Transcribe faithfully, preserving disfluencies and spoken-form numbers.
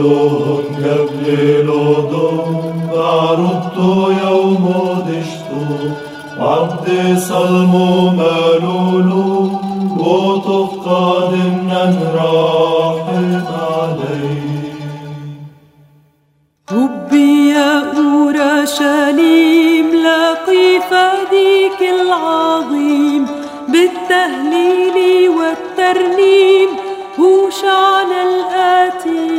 لون قبل لودون عرضتو يوم دشتو عبد صلمو مالولو وطف قادم نراحم علي ربي يا أورشليم لاقي فديك العظيم بالتهليل والترنيم هوشعنا الآتي